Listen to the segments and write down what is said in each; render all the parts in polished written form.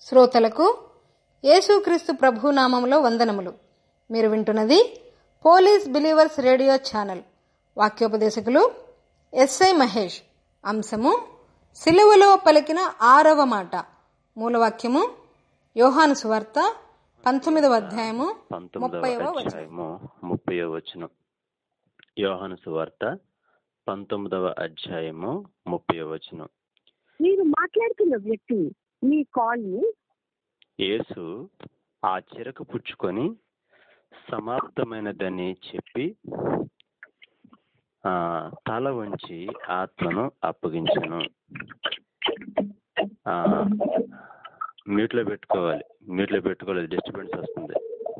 శ్రోతలకు యేసుక్రీస్తు ప్రభు నామములో వందనములు. మీరు వింటున్నది పోలీస్ బిలీవర్స్ రేడియో ఛానల్. వాక్యోపదేశకులు ఎస్ఐ మహేష్. అంశము సిలువలో పలికిన 6వ మాట. మూలవాక్యము యోహాను సువార్త 19వ అధ్యాయము 30వ వచనం. యోహాను సువార్త 19వ అధ్యాయము 30వ వచనం. మీరు మాట్లాడుతున్న వ్యక్తి మీ కాల్ ని యేసు ఆ చిరకు పుచ్చుకొని సమాప్తమైనదని చెప్పి తల వంచి ఆత్మను అప్పగించను. మ్యూట్లో పెట్టుకోవాలి, డిస్టర్బెన్స్ వస్తుంది.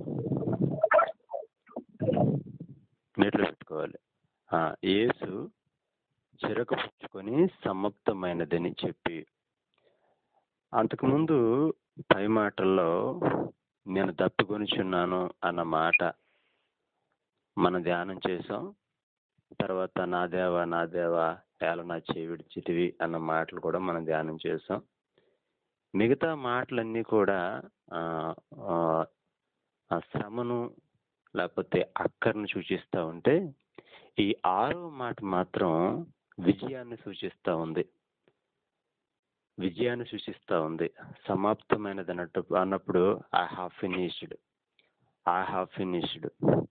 మ్యూట్లో పెట్టుకోవాలి. యేసు చిరకు పుచ్చుకొని సమాప్తమైనదని చెప్పి, అంతకుముందు పై మాటల్లో నేను తప్పికొనిచున్నాను అన్న మాట మనం ధ్యానం చేసాం. తర్వాత నా దేవా ఏల నా చేయి విడిచితివి అన్న మాటలు కూడా మనం ధ్యానం చేసాం. మిగతా మాటలన్నీ కూడా ఆ శ్రమను లేకపోతే అక్కర్ను సూచిస్తూ ఉంటే, ఈ 6వ మాట మాత్రం విజయాన్ని సూచిస్తూ ఉంది. సమాప్తమైనది అన్నప్పుడు ఐ హావ్ ఫినిష్డ్.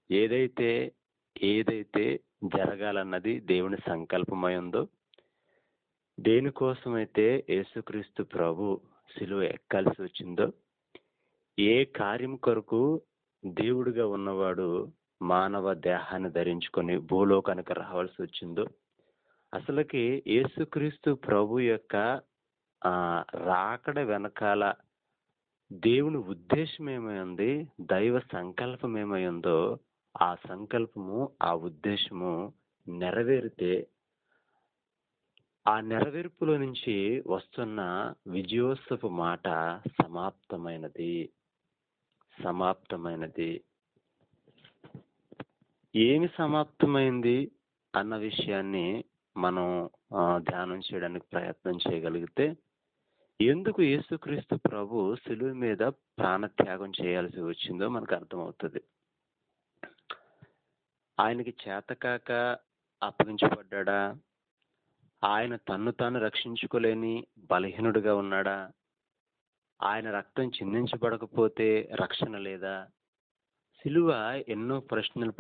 ఏదైతే జరగాలన్నది దేవుని సంకల్పమై ఉందో, దేనికోసమైతే యేసుక్రీస్తు ప్రభు సిలువ ఎక్కాల్సి వచ్చిందో, ఏ కార్యం కొరకు దేవుడిగా ఉన్నవాడు మానవ దేహాన్ని ధరించుకొని భూలోకానికి రావాల్సి వచ్చిందో, అసలుకి యేసుక్రీస్తు ప్రభు యొక్క రాకడ వెనకాల దేవుని ఉద్దేశం ఏమై ఉంది, దైవ సంకల్పం ఏమై ఉందో, ఆ సంకల్పము ఆ ఉద్దేశము నెరవేరితే, ఆ నెరవేర్పులో నుంచి వస్తున్న విజయోత్సవ మాట సమాప్తమైనది. ఏమి సమాప్తమైంది అన్న విషయాన్ని మనం ధ్యానం చేయడానికి ప్రయత్నం చేయగలిగితే, ఎందుకు యేసుక్రీస్తు ప్రభు సిలువ మీద ప్రాణత్యాగం చేయాల్సి వచ్చిందో మనకు అర్థమవుతుంది. ఆయనకి చేతకాక అప్పగించబడ్డా? ఆయన తన్ను తాను రక్షించుకోలేని బలహీనుడిగా ఉన్నాడా? ఆయన రక్తం చిందించబడకపోతే రక్షణ లేదా? సిలువ ఎన్నో ప్రశ్నలు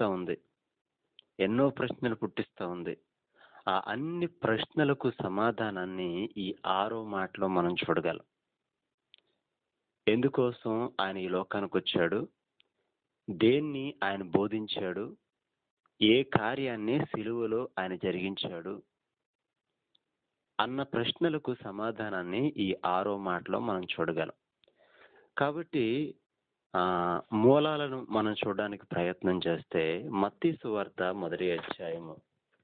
పుట్టిస్తూ ఉంది. ఆ అన్ని ప్రశ్నలకు సమాధానాన్ని ఈ 6వ మాటలో మనం చూడగలం. ఎందుకోసం ఆయన ఈ లోకానికి వచ్చాడు, దేన్ని ఆయన బోధించాడు, ఏ కార్యాన్ని సిలువలో ఆయన జరిగించాడు అన్న ప్రశ్నలకు సమాధానాన్ని ఈ 6వ మాటలో మనం చూడగలం. కాబట్టి మూలాలను మనం చూడడానికి ప్రయత్నం చేస్తే, మత్తయి సువార్త 1వ అధ్యాయము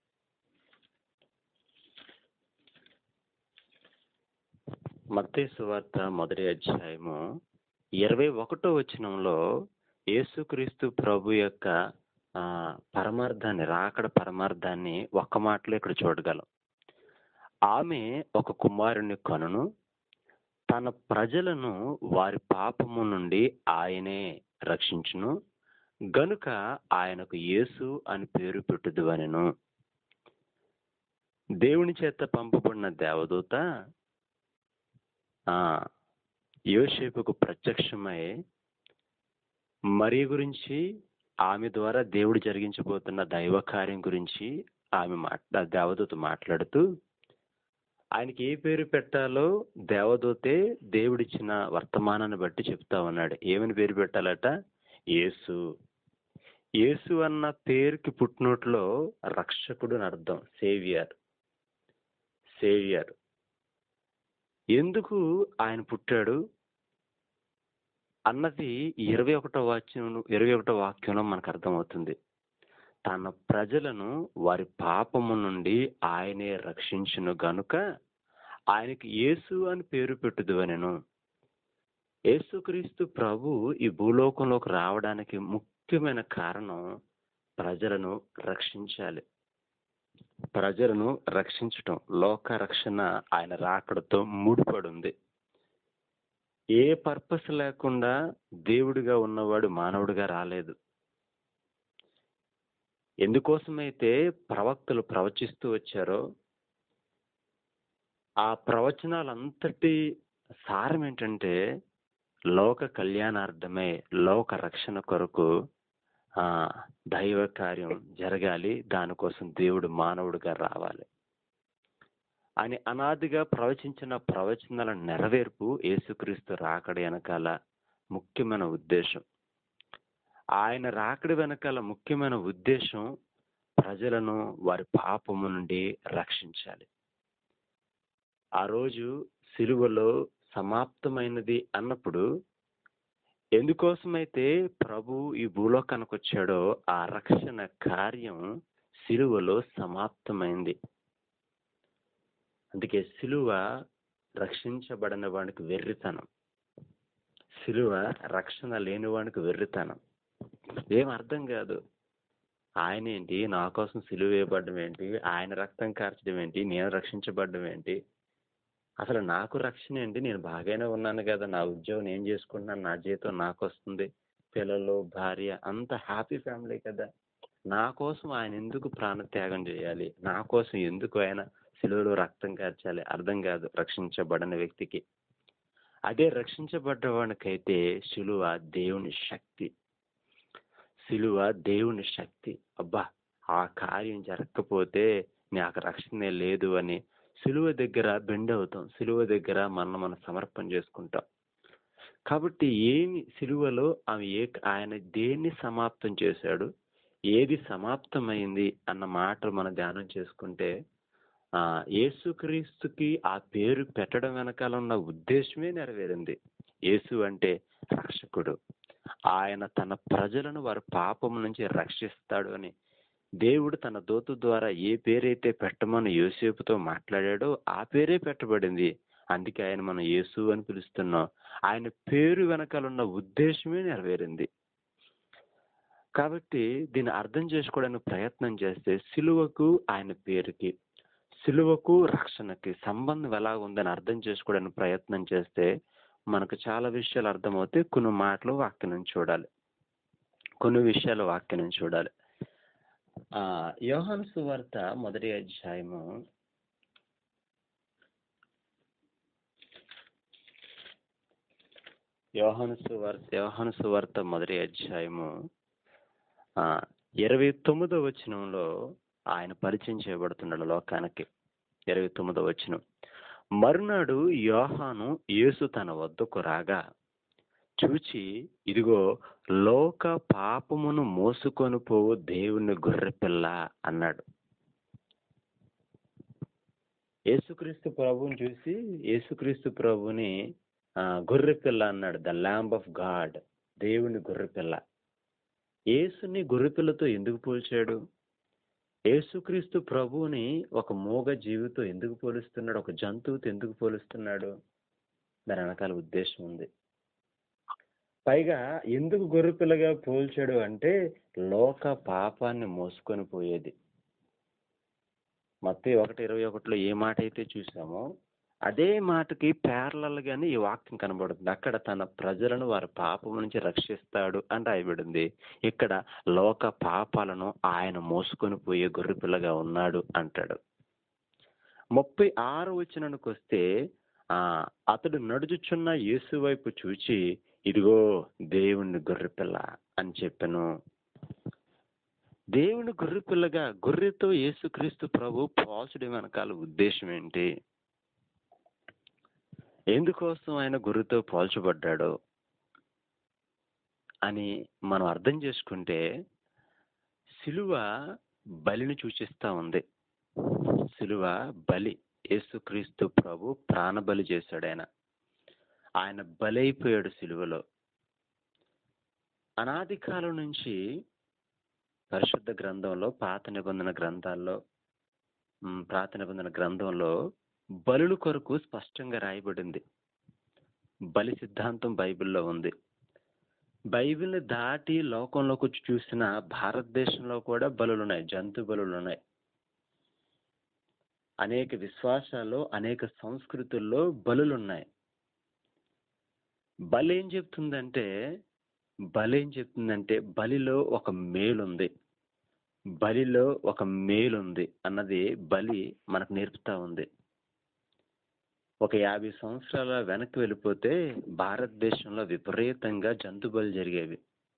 21వ వచనంలో యేసుక్రీస్తు ప్రభు యొక్క పరమార్థాన్ని, రాకడ పరమార్థాన్ని ఒక్క మాటలో ఇక్కడ చూడగలం. ఆమె ఒక కుమారుని కనును, తన ప్రజలను వారి పాపము నుండి ఆయనే రక్షించును, గనుక ఆయనకు యేసు అని పేరు పెట్టుదువనెను. దేవుని చేత పంపబడిన దేవదూత యోసేపుకు ప్రత్యక్షమై మరియ గురించి, ఆమె ద్వారా దేవుడు జరిగించబోతున్న దైవ కార్యం గురించి దేవదూత మాట్లాడుతూ, ఆయనకి ఏ పేరు పెట్టాలో దేవదూతే దేవుడిచ్చిన వర్తమానాన్ని బట్టి చెప్తా ఉన్నాడు. ఏమని పేరు పెట్టాలట? యేసు. యేసు అన్న పేరుకి పుట్టినోట్లో రక్షకుడు అని అర్థం, సేవియర్. ఎందుకు ఆయన పుట్టాడు అన్నది 21వ వాక్యంలో మనకు అర్థమవుతుంది. తన ప్రజలను వారి పాపము నుండి ఆయనే రక్షించును గనుక ఆయనకి యేసు అని పేరు పెట్టుదువనెను. యేసుక్రీస్తు ప్రభు ఈ భూలోకంలోకి రావడానికి ముఖ్యమైన కారణం ప్రజలను రక్షించాలి. ప్రజలను రక్షించటం, లోక రక్షణ ఆయన రాకడతో ముడిపడి ఉంది. ఏ పర్పస్ లేకుండా దేవుడిగా ఉన్నవాడు మానవుడిగా రాలేదు. ఎందుకోసమైతే ప్రవక్తలు ప్రవచిస్తూ వచ్చారో ఆ ప్రవచనాలంతటి సారం ఏంటంటే లోక కళ్యాణార్థమై లోక రక్షణ కొరకు ఆ దైవ కార్యం జరగాలి, దానికోసం దేవుడు మానవుడిగా రావాలి అని అనాదిగా ప్రవచించిన ప్రవచనాల నెరవేర్పు యేసుక్రీస్తు రాకడ వెనకాల ముఖ్యమైన ఉద్దేశం. ఆయన రాకడ వెనకాల ముఖ్యమైన ఉద్దేశం ప్రజలను వారి పాపము నుండి రక్షించాలి. ఆ రోజు సిలువలో సమాప్తమైనది అన్నప్పుడు ఎందుకోసమైతే ప్రభు ఈ భూలోకానికి వచ్చాడో ఆ రక్షణ కార్యం సిలువలో సమాప్తమైంది. అందుకే సిలువ రక్షించబడిన వానికి వెర్రితనం, సిలువ రక్షణ లేని వానికి వెర్రితనం. ఏం అర్థం కాదు. ఆయన ఏంటి, నా కోసం సిలువ వేయబడ్డం ఏంటి, ఆయన రక్తం కార్చడం ఏంటి, నేను రక్షించబడ్డం ఏంటి, అసలు నాకు రక్షణ ఏంటి, నేను బాగానే ఉన్నాను కదా, నా ఉద్యోగం నేను చేసుకుంటున్నాను, నా జీతం నాకు వస్తుంది, పిల్లలు భార్య అంత హ్యాపీ ఫ్యామిలీ కదా, నా కోసం ఆయన ఎందుకు ప్రాణత్యాగం చేయాలి, నా కోసం ఎందుకు ఆయన సిలువలో రక్తం కార్చాలి, అర్థం కాదు రక్షించబడిన వ్యక్తికి. అదే రక్షించబడ్డవానికైతే సిలువ దేవుని శక్తి, సిలువ దేవుని శక్తి. అబ్బా, ఆ కార్యం జరగకపోతే నాకు రక్షణే లేదు అని సిలువ దగ్గర బెండ్ అవుతాం, సిలువ దగ్గర మనం సమర్పణ చేసుకుంటాం. కాబట్టి ఏమి సిలువలో ఆయన దేన్ని సమాప్తం చేశాడు, ఏది సమాప్తమైంది అన్న మాట మనం ధ్యానం చేసుకుంటే యేసుక్రీస్తుకి ఆ పేరు పెట్టడం వెనకాల ఉన్న ఉద్దేశమే నెరవేరింది. యేసు అంటే రక్షకుడు, ఆయన తన ప్రజలను వారి పాపం నుంచి రక్షిస్తాడు అని దేవుడు తన దూత ద్వారా ఏ పేరైతే పెట్టమని యోసేపుతో మాట్లాడాడో ఆ పేరే పెట్టబడింది. అందుకే ఆయన మనం యేసు అని పిలుస్తున్నాం. ఆయన పేరు వెనకాలన్న ఉద్దేశమే నెరవేరింది. కాబట్టి దీన్ని అర్థం చేసుకోవడానికి ప్రయత్నం చేస్తే సిలువకు ఆయన పేరుకి, సిలువకు రక్షణకి సంబంధం ఎలా ఉందని అర్థం చేసుకోవడానికి ప్రయత్నం చేస్తే మనకు చాలా విషయాలు అర్థమవుతాయి. కొన్ని మాటలు వాక్యం నుంచి చూడాలి, కొన్ని విషయాలు వాక్యం నుంచి చూడాలి. యోహాను సువార్త 1వ అధ్యాయము 29వ వచనంలో ఆయన పరిచయం చేయబడుతున్నాడు లోకానికి. 29వ వచనం, మరునాడు యోహాను యేసు తన వద్దకు రాగా చూచి, ఇదిగో లోక పాపమును మోసుకొని పోవు దేవుని గొర్రెపిల్ల అన్నాడు. యేసుక్రీస్తు ప్రభువుని చూసి యేసుక్రీస్తు ప్రభుని గొర్రెపిల్ల అన్నాడు. ద ల్యాంబ్ ఆఫ్ గాడ్, దేవుని గొర్రెపిల్ల. యేసుని గొర్రెపిల్లతో ఎందుకు పోల్చాడు? యేసుక్రీస్తు ప్రభువుని ఒక మూగ జీవితో ఎందుకు పోలుస్తున్నాడు, ఒక జంతువుతో ఎందుకు పోలుస్తున్నాడు? దాని వెనకాల ఉద్దేశం ఉంది. పైగా ఎందుకు గొర్రెపిల్లగా పోల్చాడు అంటే లోక పాపాన్ని మోసుకొని పోయేది. మత్తయి 1:21 ఏ మాట అయితే చూసామో అదే మాటకి ప్యారలల్ గానే ఈ వాక్యం కనబడుతుంది. అక్కడ తన ప్రజలను వారి పాపం నుంచి రక్షిస్తాడు అని రాయబడింది. ఇక్కడ లోక పాపాలను ఆయన మోసుకొని పోయే గొర్రెపిల్లగా ఉన్నాడు అంటాడు. 36వ వచనానికి వస్తే అతడు నడుచుచున్న యేసు వైపు చూచి, ఇదిగో దేవుని గొర్రెపిల్ల అని చెప్పాను. దేవుని గొర్రెపిల్లగా, గొర్రెతో యేసుక్రీస్తు ప్రభు పోల్చడం వెనకాల ఉద్దేశం ఏంటి? ఎందుకోసం ఆయన గొర్రెతో పోల్చబడ్డాడో అని మనం అర్థం చేసుకుంటే సిలువ బలిని సూచిస్తా ఉంది. సిలువ బలి, యేసుక్రీస్తు ప్రభు ప్రాణబలి చేశాడు. ఆయన బలైపోయాడు సిలువలో. అనాది కాలం నుంచి పరిశుద్ధ గ్రంథంలో, పాత నిబంధన గ్రంథంలో బలుల కొరకు స్పష్టంగా రాయబడింది. బలి సిద్ధాంతం బైబిల్లో ఉంది. బైబిల్ని దాటి లోకంలోకి వచ్చి చూసిన భారతదేశంలో కూడా బలులు ఉన్నాయి, జంతు బలులు ఉన్నాయి. అనేక విశ్వాసాల్లో, అనేక సంస్కృతుల్లో బలులు ఉన్నాయి. బలి ఏం చెప్తుందంటే బలిలో ఒక మేలుంది, బలిలో ఒక మేలుంది అన్నది బలి మనకు నేర్పుతా ఉంది. ఒక 50 సంవత్సరాల వెనక్కి వెళ్ళిపోతే భారతదేశంలో విపరీతంగా జంతు బలి జరిగేవి.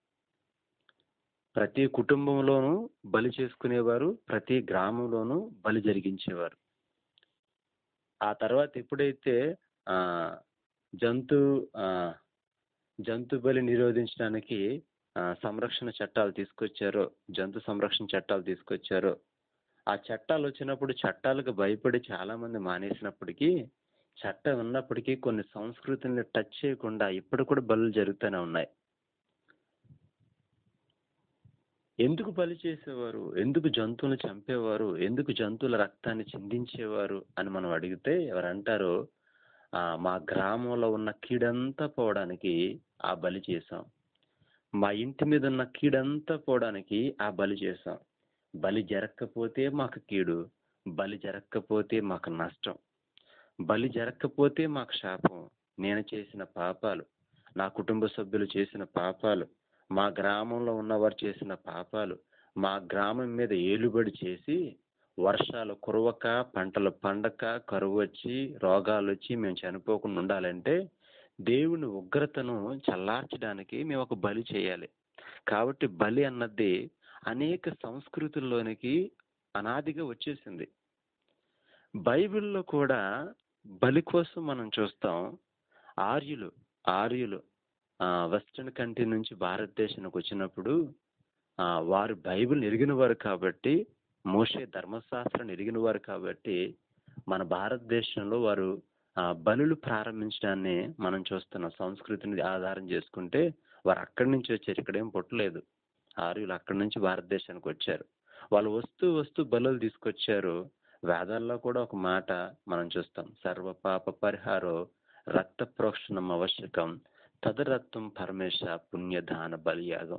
ప్రతి కుటుంబంలోనూ బలి చేసుకునేవారు, ప్రతి గ్రామంలోనూ బలి జరిగించేవారు. ఆ తర్వాత ఎప్పుడైతే ఆ జంతు ఆ జంతు బలి నిరోధించడానికి సంరక్షణ చట్టాలు తీసుకొచ్చారో, జంతు సంరక్షణ చట్టాలు తీసుకొచ్చారో, ఆ చట్టాలు వచ్చినప్పుడు చట్టాలకు భయపడి చాలా మంది మానేసినప్పటికీ, చట్టం ఉన్నప్పటికీ కొన్ని సంస్కృతుల్ని టచ్ చేయకుండా ఇప్పుడు కూడా బలులు జరుగుతూనే ఉన్నాయి. ఎందుకు బలి చేసేవారు, ఎందుకు జంతువులను చంపేవారు, ఎందుకు జంతువుల రక్తాన్ని చిందించేవారు అని మనం అడిగితే ఎవరంటారు, మా గ్రామంలో ఉన్న కీడంతా పోవడానికి ఆ బలి చేశాం, మా ఇంటి మీద ఉన్న కీడంతా పోవడానికి ఆ బలి చేశాం. బలి జరగకపోతే మాకు కీడు, బలి జరగకపోతే మాకు నష్టం, బలి జరగకపోతే మాకు శాపం. నేను చేసిన పాపాలు, నా కుటుంబ సభ్యులు చేసిన పాపాలు, మా గ్రామంలో ఉన్నవారు చేసిన పాపాలు, మా గ్రామం మీద ఏలుబడి చేసి వర్షాలు కురవక, పంటలు పండక, కరువు వచ్చి, రోగాలు వచ్చి మేము చనిపోకుండా ఉండాలంటే దేవుని ఉగ్రతను చల్లార్చడానికి మేము ఒక బలి చేయాలి. కాబట్టి బలి అన్నది అనేక సంస్కృతుల్లోనికి అనాదిగా వచ్చేసింది. బైబిల్లో కూడా బలి కోసం మనం చూస్తాం. ఆర్యులు వెస్టర్న్ కంట్రీ నుంచి భారతదేశానికి వచ్చినప్పుడు వారు బైబిల్ ఎరిగిన వారు కాబట్టి, మోషే ధర్మశాస్త్రం ఎరిగిన వారు కాబట్టి, మన భారతదేశంలో వారు బలులు ప్రారంభించడాన్ని మనం చూస్తున్నాం. సంస్కృతిని ఆధారం చేసుకుంటే వారు అక్కడి నుంచి వచ్చారు, ఇక్కడేం పుట్టలేదు. ఆర్యులు అక్కడి నుంచి భారతదేశానికి వచ్చారు. వాళ్ళు వస్తూ బలులు తీసుకొచ్చారు. వేదాల్లో కూడా ఒక మాట మనం చూస్తాం, సర్వ పాప పరిహారో రక్త ప్రోక్షణం ఆవశ్యకం తదరత్వం పరమేశ పుణ్యదాన బలియాగం.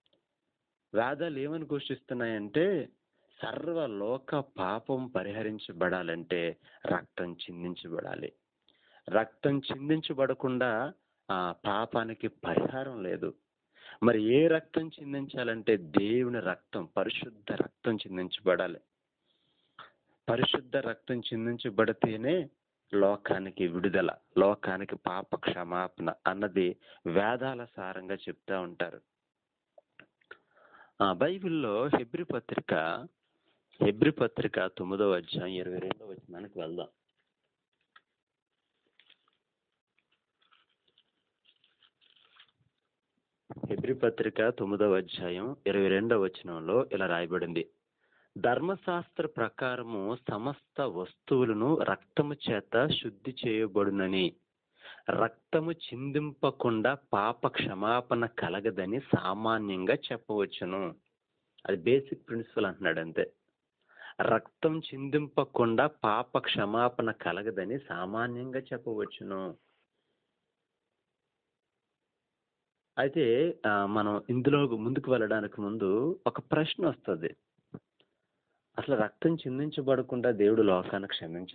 వేదాలు ఏమని ఘోషిస్తున్నాయంటే సర్వలోక పాపం పరిహరించబడాలంటే రక్తం చిందించబడాలి. రక్తం చిందించబడకుండా ఆ పాపానికి పరిహారం లేదు. మరి ఏ రక్తం చిందించాలంటే దేవుని రక్తం, పరిశుద్ధ రక్తం చిందించబడాలి. పరిశుద్ధ రక్తం చిందించబడితేనే లోకానికి విడుదల, లోకానికి పాప క్షమాపణ అన్నది వేదాల సారంగా చెప్తా ఉంటారు. బైబిల్లో హెబ్రీ పత్రిక 9వ అధ్యాయం 22వ వచనానికి వెళ్దాం. హెబ్రీ పత్రిక 9వ అధ్యాయం 22వ వచనంలో ఇలా రాయబడింది, ధర్మశాస్త్ర ప్రకారము సమస్త వస్తువులను రక్తము చేత శుద్ధి చేయబడునని, రక్తము చిందింపకుండా పాప క్షమాపణ కలగదని సామాన్యంగా చెప్పవచ్చును. అది బేసిక్ ప్రిన్సిపల్ అంటున్నాడు అంతే. రక్తం చిందింపకుండా పాప క్షమాపణ కలగదని సామాన్యంగా చెప్పవచ్చును. అయితే మనం ఇందులో ముందుకు వెళ్ళడానికి ముందు ఒక ప్రశ్న వస్తుంది. అసలు రక్తం చిందించబడకుండా దేవుడు లోకాన్ని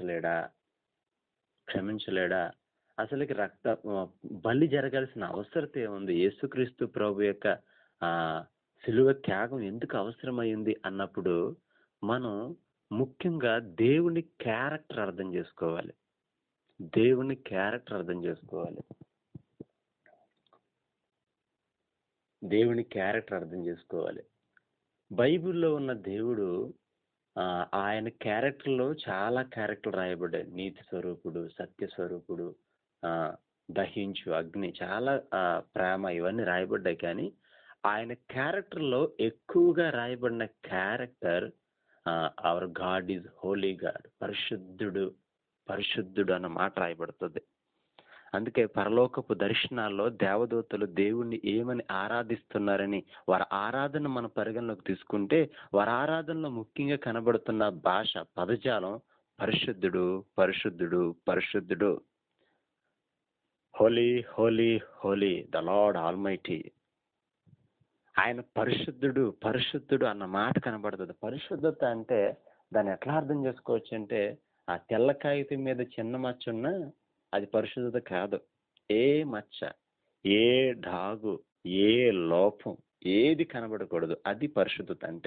క్షమించలేడా? అసలుకి బలి జరగాల్సిన అవసరత ఏముంది? యేసుక్రీస్తు ప్రభు యొక్క సిలువ త్యాగం ఎందుకు అవసరమైంది అన్నప్పుడు మనం ముఖ్యంగా దేవుని క్యారెక్టర్ అర్థం చేసుకోవాలి. బైబిల్లో ఉన్న దేవుడు ఆయన క్యారెక్టర్లో చాలా క్యారెక్టర్లు రాయబడ్డాయి. నీతి స్వరూపుడు, సత్య స్వరూపుడు, దహించు అగ్ని, చాలా ప్రేమ, ఇవన్నీ రాయబడ్డాయి. కానీ ఆయన క్యారెక్టర్లో ఎక్కువగా రాయబడిన character our God is holy God, పరిశుద్ధుడు అన్న మాట రాయబడుతుంది. అందుకే పరలోకపు దర్శనాల్లో దేవదూతలు దేవుణ్ణి ఏమని ఆరాధిస్తున్నారని వారి ఆరాధన మన పరిగణలోకి తీసుకుంటే వారి ఆరాధనలో ముఖ్యంగా కనబడుతున్న భాష, పదజాలం పరిశుద్ధుడు, holy holy holy the Lord almighty. ఆయన పరిశుద్ధుడు అన్న మాట కనబడుతుంది. పరిశుద్ధత అంటే దాన్ని ఎట్లా అర్థం చేసుకోవచ్చు అంటే, ఆ తెల్ల కాగితం మీద చిన్న మచ్చ ఉన్నా అది పరిశుద్ధత కాదు. ఏ మచ్చ, ఏ డాగు, ఏ లోపం ఏది కనబడకూడదు. అది పరిశుద్ధత అంటే.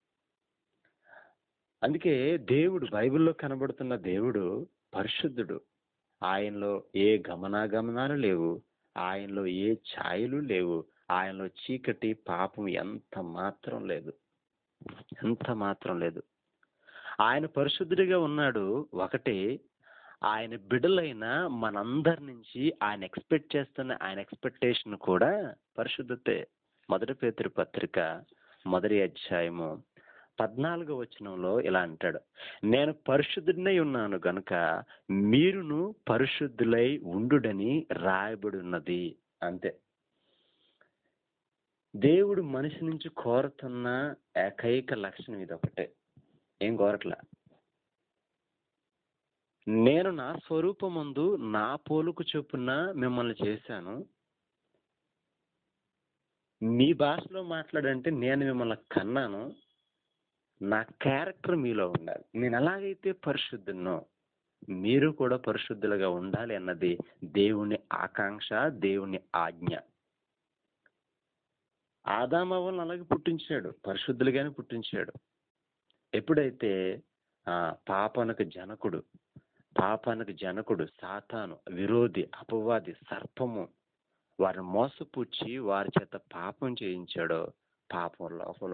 అందుకే దేవుడు, బైబిల్లో కనబడుతున్న దేవుడు పరిశుద్ధుడు. ఆయనలో ఏ గమనాగమనాలు లేవు, ఆయనలో ఏ ఛాయలు లేవు, ఆయనలో చీకటి పాపం ఎంత మాత్రం లేదు, ఎంత మాత్రం లేదు. ఆయన పరిశుద్ధుడిగా ఉన్నాడు. ఒకటి, ఆయన బిడ్డలైన మనందరి నుంచి ఆయన ఎక్స్పెక్ట్ చేస్తున్న ఆయన ఎక్స్పెక్టేషన్ కూడా పరిశుద్ధతే. 1 పేతురు పత్రిక 1వ అధ్యాయము 14వ వచనంలో ఇలా అంటాడు, నేను పరిశుద్ధుడినై ఉన్నాను గనుక మీరును పరిశుద్ధులై ఉండుడని రాయబడి ఉన్నది. అంతే. దేవుడు మనిషి నుంచి కోరుతున్న ఏకైక లక్షణం ఇదొకటే, ఏం కోరట్లా. నేను నా స్వరూపమందు నా పోలుకు చొప్పున మిమ్మల్ని చేశాను. మీ భాషలో మాట్లాడంటే నేను మిమ్మల్ని కన్నాను. నా క్యారెక్టర్ మీలో ఉండాలి. నేను ఎలాగైతే పరిశుద్ధునో మీరు కూడా పరిశుద్ధులుగా ఉండాలి అన్నది దేవుని ఆకాంక్ష, దేవుని ఆజ్ఞ. ఆదామవ్వలను అలాగే పుట్టించాడు, పరిశుద్ధులుగానే పుట్టించాడు. ఎప్పుడైతే పాపానికి జనకుడు సాతాను, విరోధి, అపవాది, సర్పము వారిని మోసపుచ్చి వారి చేత పాపం చేయించాడో పాపం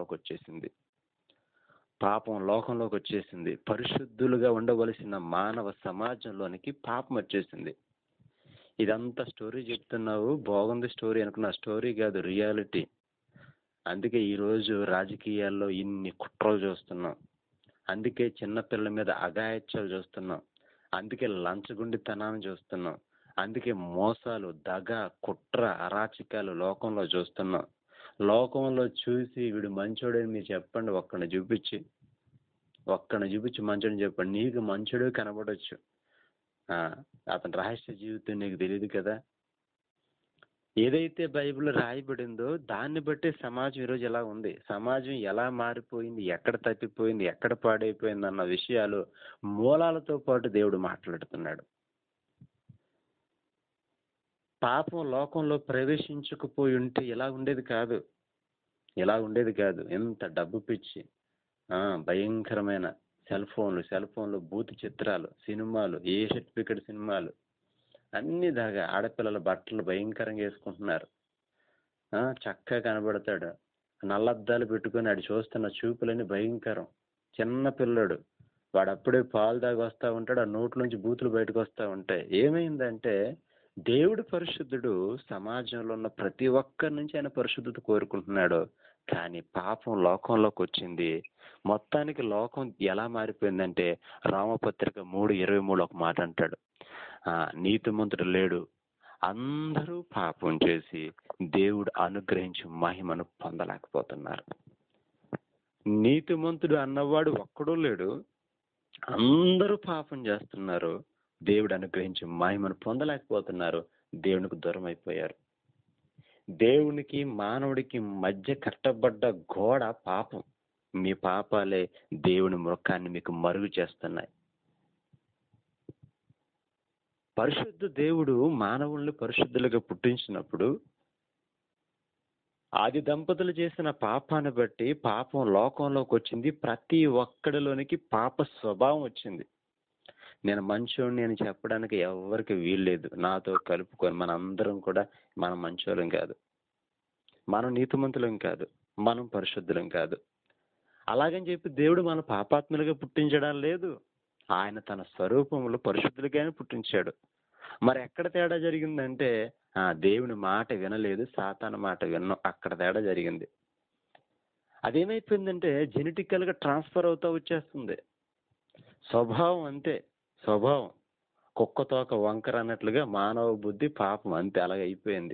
లోకంలోకి వచ్చేసింది. పరిశుద్ధులుగా ఉండవలసిన మానవ సమాజంలోనికి పాపం వచ్చేసింది. ఇదంతా స్టోరీ చెప్తున్నావు, బాగుంది స్టోరీ అనుకున్న స్టోరీ కాదు, రియాలిటీ. అందుకే ఈరోజు రాజకీయాల్లో ఇన్ని కుట్రలు చూస్తున్నాం. అందుకే చిన్నపిల్లల మీద అఘాయిత్యాలు చూస్తున్నాం. అందుకే లంచగొండితనాన్ని చూస్తున్నాం. అందుకే మోసాలు, దగ, కుట్ర, అరాచకాలు లోకంలో చూస్తున్నాం. లోకంలో చూసి వీడు మంచోడని మీరు చెప్పండి, ఒక్కడిని చూపించి మంచోడని చెప్పండి. నీకు మంచోడు కనబడవచ్చు, అతని రహస్య జీవితం నీకు తెలియదు కదా. ఏదైతే బైబిల్ రాయబడిందో దాన్ని బట్టి సమాజం ఈరోజు ఎలా ఉంది, సమాజం ఎలా మారిపోయింది, ఎక్కడ తప్పిపోయింది, ఎక్కడ పాడైపోయింది అన్న విషయాలు మూలాలతో పాటు దేవుడు మాట్లాడుతున్నాడు. పాపం లోకంలో ప్రవేశించకపోయి ఉంటే ఇలా ఉండేది కాదు. ఎంత డబ్బు పిచ్చి, భయంకరమైన సెల్ ఫోన్లు, బూత్ చిత్రాలు, సినిమాలు, ఏ సర్టిఫికెట్ సినిమాలు అన్ని దాగా. ఆడపిల్లల బట్టలు భయంకరంగా వేసుకుంటున్నారు. చక్కగా కనబడతాడు, నల్లద్దాలు పెట్టుకొని ఆడు చూస్తున్న చూపులని భయంకరం. చిన్న పిల్లడు, వాడు అప్పుడే పాలు దాగి వస్తూ ఉంటాడు, ఆ నోట్లోంచి బూతులు బయటకు వస్తూ ఉంటాయి. ఏమైందంటే దేవుడు పరిశుద్ధుడు, సమాజంలో ఉన్న ప్రతి ఒక్కరి నుంచి ఆయన పరిశుద్ధత కోరుకుంటున్నాడు. కానీ పాపం లోకంలోకి వచ్చింది. మొత్తానికి లోకం ఎలా మారిపోయిందంటే రామపత్రిక 3:23 ఒక మాట అంటాడు, నీతిమంతుడు లేడు, అందరూ పాపం చేసి దేవుడు అనుగ్రహించి మహిమను పొందలేకపోతున్నారు. నీతిమంతుడు అన్నవాడు ఒక్కడూ లేడు, అందరూ పాపం చేస్తున్నారు, దేవుడు అనుగ్రహించి మహిమను పొందలేకపోతున్నారు, దేవునికి దూరం అయిపోయారు. దేవునికి మానవుడికి మధ్య కట్టబడ్డ గోడ పాపం. మీ పాపాలే దేవుని ముఖాన్ని మీకు మరుగు చేస్తున్నాయి. పరిశుద్ధ దేవుడు మానవుల్ని పరిశుద్ధులుగా పుట్టించినప్పుడు ఆది దంపతులు చేసిన పాపాన్ని బట్టి పాపం లోకంలోకి వచ్చింది. ప్రతి ఒక్కడిలోనికి పాప స్వభావం వచ్చింది. నేను మంచోడిని అని చెప్పడానికి ఎవరికి వీల్లేదు, నాతో కలుపుకొని. మనందరం కూడా మనం మంచోళ్ళం కాదు, మనం నీతిమంతులం కాదు, మనం పరిశుద్ధులం కాదు. అలాగని చెప్పి దేవుడు మన పాపాత్ములుగా పుట్టించడం లేదు. ఆయన తన స్వరూపంలో పరిశుద్ధులుగానే పుట్టించాడు. మరి ఎక్కడ తేడా జరిగిందంటే దేవుని మాట వినలేదు, సాతాను మాట విన్నాం, అక్కడ తేడా జరిగింది. అదేమైపోయిందంటే జెనెటికల్ గా ట్రాన్స్ఫర్ అవుతా వచ్చేస్తుంది. స్వభావం అంతే, స్వభావం కుక్కతోక వంకర అన్నట్లుగా మానవ బుద్ధి పాపం అంతే, అలాగ అయిపోయింది.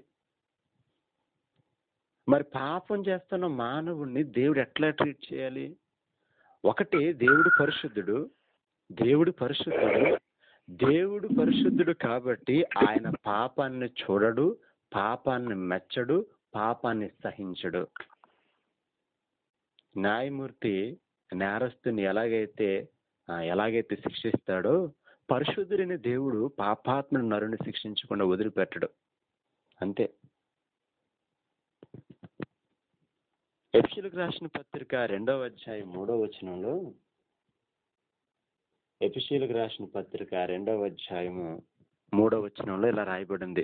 మరి పాపం చేస్తున్న మానవుణ్ణి దేవుడు ఎట్లా ట్రీట్ చేయాలి? ఒకటి, దేవుడు పరిశుద్ధుడు కాబట్టి ఆయన పాపాన్ని చూడడు, పాపాన్ని మెచ్చడు, పాపాన్ని సహించడు. న్యాయమూర్తి నేరస్తుని ఎలాగైతే శిక్షిస్తాడో పరిశుద్ధుడైన దేవుడు పాపాత్ముడు నరుని శిక్షించకుండా వదిలిపెట్టడు. అంతే. ఎఫెసీయులకు రాసిన పత్రిక 2వ అధ్యాయం 3వ వచనంలో, ఎఫెసీయులకు రాసిన పత్రిక 2వ అధ్యాయము 3వ వచనంలో ఇలా రాయబడింది,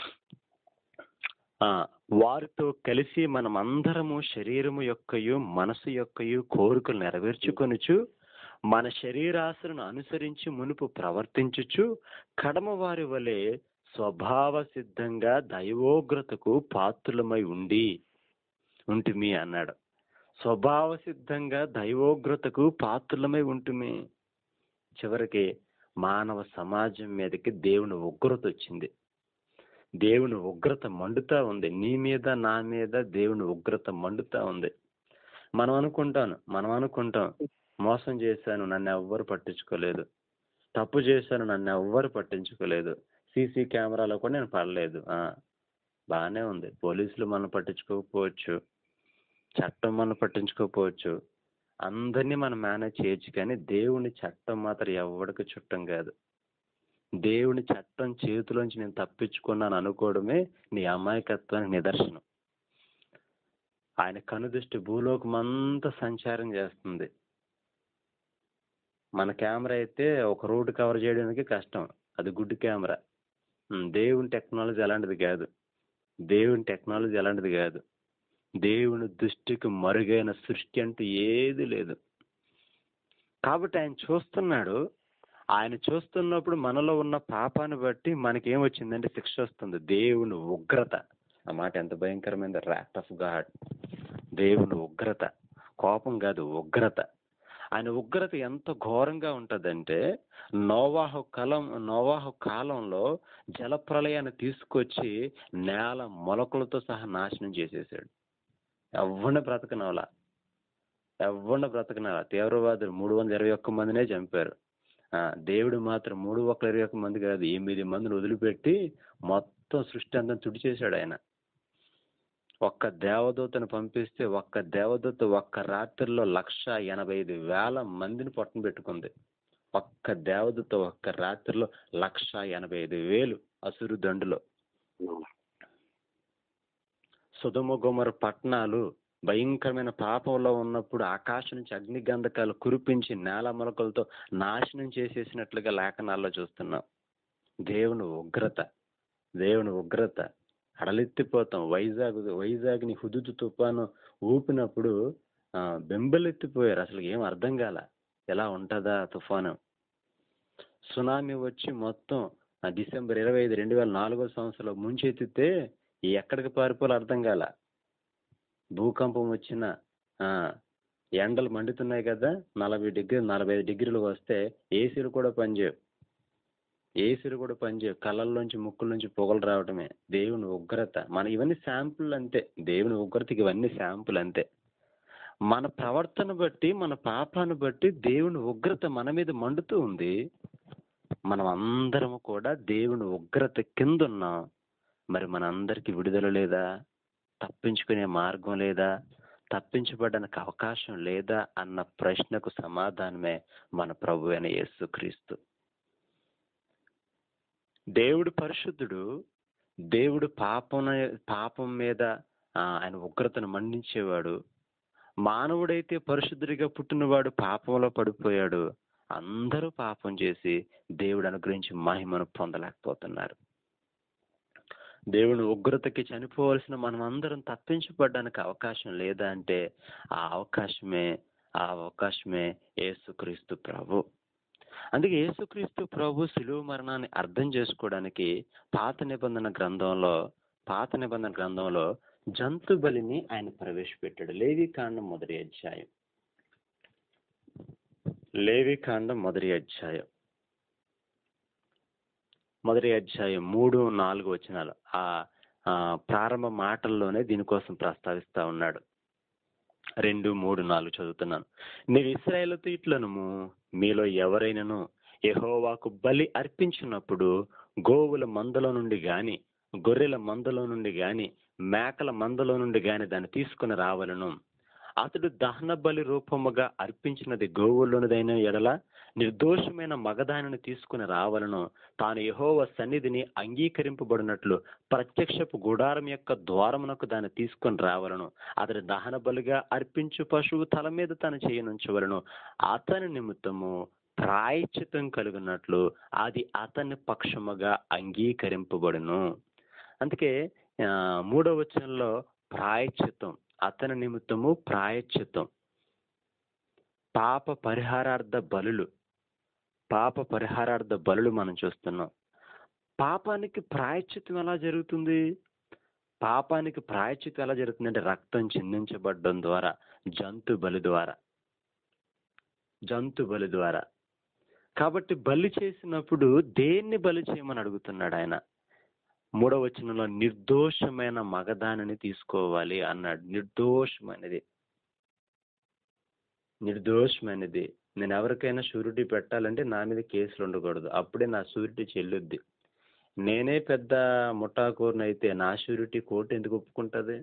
వారితో కలిసి మనం అందరము శరీరము యొక్కయు మనసు యొక్కయు కోరికలు నెరవేర్చుకొనుచు మన శరీరాశలను అనుసరించి మునుపు ప్రవర్తించుచు కడమ వారి వలె స్వభావ సిద్ధంగా దైవోగ్రతకు పాత్రులమై ఉంటుమి అన్నాడు. స్వభావ సిద్ధంగా దైవోగ్రతకు పాత్రులమై ఉంటుమి. చివరికి మానవ సమాజం మీదకి దేవుని ఉగ్రత వచ్చింది. దేవుని ఉగ్రత మండుతా ఉంది. నీ మీద నా మీద దేవుని ఉగ్రత మండుతా ఉంది. మనం అనుకుంటాం మోసం చేశాను, నన్ను ఎవ్వరు పట్టించుకోలేదు, తప్పు చేశాను, నన్ను ఎవ్వరు పట్టించుకోలేదు, సీసీ కెమెరాలో కూడా నేను పడలేదు. బాగానే ఉంది. పోలీసులు మనం పట్టించుకోకపోవచ్చు, చట్టం మనం పట్టించుకోకపోవచ్చు, అందరినీ మనం మేనేజ్ చేయొచ్చు, కానీ దేవుని చట్టం మాత్రం ఎవరికి చుట్టం కాదు. దేవుని చట్టం చేతిలోంచి నేను తప్పించుకున్నాను అనుకోవడమే నీ అమాయకత్వానికి నిదర్శనం. ఆయన కనుదృష్టి భూలోకం అంతా సంచారం చేస్తుంది. మన కెమెరా అయితే ఒక రోడ్డు కవర్ చేయడానికి కష్టం, అది గుడ్ కెమెరా. దేవుని టెక్నాలజీ అలాంటిది కాదు. దేవుని దృష్టికి మరుగైన సృష్టి అంటూ ఏది లేదు. కాబట్టి ఆయన చూస్తున్నాడు. ఆయన చూస్తున్నప్పుడు మనలో ఉన్న పాపాన్ని బట్టి మనకేం వచ్చిందంటే శిక్ష వస్తుంది. దేవుని ఉగ్రత. ఆ మాట ఎంత భయంకరమైంది, రాట్ ఆఫ్ గాడ్. దేవుని ఉగ్రత, కోపం కాదు, ఉగ్రత. ఆయన ఉగ్రత ఎంత ఘోరంగా ఉంటుందంటే, నోవాహు కాలంలో జలప్రలయాన్ని తీసుకొచ్చి నేల మొలకలతో సహా నాశనం చేసేసాడు. ఎవరిని బ్రతకనవలా. తీవ్రవాదులు 321 మందినే చంపారు. దేవుడు మాత్రం 321 మంది కాదు, 8 మందిని వదిలిపెట్టి మొత్తం సృష్టి అంతా తుడిచేశాడు ఆయన. ఒక్క దేవదూతను పంపిస్తే ఒక్క దేవదూత ఒక్క రాత్రిలో 185,000 మందిని పొట్టన పెట్టుకుంది. ఒక్క దేవదూత ఒక్క రాత్రిలో 185,000 అసురు దండులో. సొదొమ గొమొర్ర పట్టణాలు భయంకరమైన పాపంలో ఉన్నప్పుడు ఆకాశం నుంచి అగ్ని గంధకాలు కురిపించి నేల మొలకలతో నాశనం చేసేసినట్లుగా లేఖనాల్లో చూస్తున్నాం. దేవుని ఉగ్రత హడలెత్తిపోతాం. వైజాగ్ని హుదుదు తుఫాను ఊపినప్పుడు బెంబెలెత్తిపోయారు. అసలు ఏం అర్థం కాల, ఎలా ఉంటుందా తుఫాను. సునామీ వచ్చి మొత్తం డిసెంబర్ 25, 2004వ సంవత్సరంలో ముంచెత్తితే ఎక్కడికి పారిపోలో అర్థం కాల. భూకంపం వచ్చిన ఎండలు మండుతున్నాయి కదా, 45 డిగ్రీలు వస్తే ఏసీలు కూడా పనిచేయవు. కళ్ళల్లోంచి ముక్కుల్లోంచి పొగలు రావటమే. దేవుని ఉగ్రత. ఇవన్నీ శాంపుల్ అంతే. దేవుని ఉగ్రతకి ఇవన్నీ శాంపుల్ అంతే. మన ప్రవర్తన బట్టి, మన పాపాన్ని బట్టి దేవుని ఉగ్రత మన మీద మండుతూ ఉంది. మనం అందరము కూడా దేవుని ఉగ్రత కింద ఉన్నాం. మరి మనందరికీ విడుదల లేదా? తప్పించుకునే మార్గం లేదా? తప్పించబడడానికి అవకాశం లేదా అన్న ప్రశ్నకు సమాధానమే మన ప్రభు అయిన యేసుక్రీస్తు. దేవుడు పరిశుద్ధుడు. దేవుడు పాపం మీద ఆయన ఉగ్రతను మండించేవాడు. మానవుడైతే పరిశుద్ధుడిగా పుట్టినవాడు పాపంలో పడిపోయాడు. అందరూ పాపం చేసి దేవుడు అనుగ్రహించి మహిమను పొందలేకపోతున్నారు. దేవుని ఉగ్రతకి చనిపోవలసిన మనం అందరం తప్పించబడడానికి అవకాశం లేదా అంటే ఆ అవకాశమే యేసుక్రీస్తు ప్రభు. అందుకే యేసుక్రీస్తు ప్రభు శిలువ మరణాన్ని అర్థం చేసుకోవడానికి పాత నిబంధన గ్రంథంలో జంతు బలిని ఆయన ప్రవేశపెట్టాడు. లేవికాండం మొదటి అధ్యాయం 3-4 వచనాలు ప్రారంభ మాటల్లోనే దీనికోసం ప్రస్తావిస్తా ఉన్నాడు. 2-3-4 చదువుతున్నాను. నీవు ఇశ్రాయేలుతో ఇట్లనుము, మీలో ఎవరైనను యెహోవాకు బలి అర్పించినప్పుడు గోవుల మందలో నుండి గాని, గొర్రెల మందలో నుండి గాని, మేకల మందలో నుండి గాని దాన్ని తీసుకుని రావలను. అతడు దహన బలి రూపముగా అర్పించినది గోవుల్లోనిదైన ఎడల నిర్దోషమైన మగదానిని తీసుకుని రావలను. తాను యెహోవా సన్నిధిని అంగీకరింపబడినట్లు ప్రత్యక్షపు గుడారం యొక్క ద్వారమునకు దాన్ని తీసుకొని రావలను. అతడు దహన బలిగా అర్పించు పశువు తల మీద తను చేయనుంచవలను. అతని నిమిత్తము ప్రాయశ్చిత్తం కలుగునట్లు అది అతని పక్షముగా అంగీకరింపబడును. అందుకే 3వ వచనంలో ప్రాయశ్చిత్తం, అతని నిమిత్తము ప్రాయశ్చిత్తం, పాప పరిహారార్థ బలులు మనం చూస్తున్నాం. పాపానికి ప్రాయశ్చిత్తం ఎలా జరుగుతుంది? పాపానికి ప్రాయశ్చిత్తం ఎలా జరుగుతుంది అంటే రక్తం చిందించబడడం ద్వారా, జంతు బలి ద్వారా. కాబట్టి బలి చేసినప్పుడు దేన్ని బలి చేయమని అడుగుతున్నాడు ఆయన? 3వ వచనంలో నిర్దోషమైన మగదానిని తీసుకోవాలి అన్నాడు. నిర్దోషమైనది. నేను ఎవరికైనా షూరిటీ పెట్టాలంటే నా మీద కేసులు ఉండకూడదు, అప్పుడే నా షూరిటీ చెల్లుద్ది. నేనే పెద్ద ముఠాకూరుని అయితే నా షూరిటీ కోర్టు ఎందుకు ఒప్పుకుంటుంది?